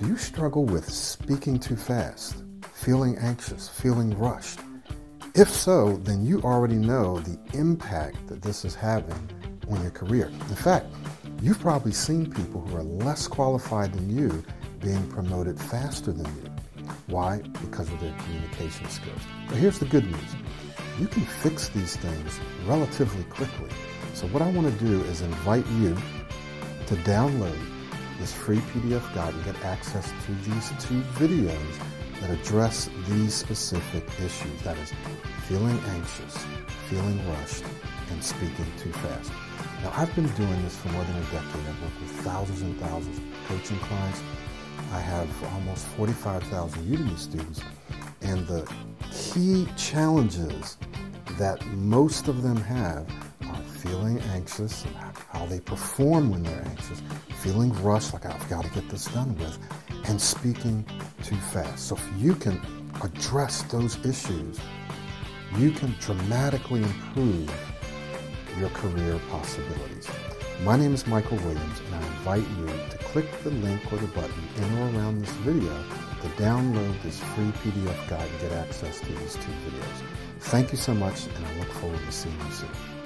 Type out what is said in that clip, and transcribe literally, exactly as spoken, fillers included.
Do you struggle with speaking too fast, feeling anxious, feeling rushed? If so, then you already know the impact that this is having on your career. In fact, you've probably seen people who are less qualified than you being promoted faster than you. Why? Because of their communication skills. But here's the good news. You can fix these things relatively quickly. So what I want to do is invite you to download this free P D F guide and get access to these two videos that address these specific issues. That is, feeling anxious, feeling rushed, and speaking too fast. Now, I've been doing this for more than a decade. I've worked with thousands and thousands of coaching clients. I have almost forty-five thousand Udemy students. And the key challenges that most of them have are feeling anxious, and how they perform when they're anxious, feeling rushed, like I've got to get this done with, and speaking too fast. So if you can address those issues, you can dramatically improve your career possibilities. My name is Michael Williams, and I invite you to click the link or the button in or around this video to download this free P D F guide and get access to these two videos. Thank you so much, and I look forward to seeing you soon.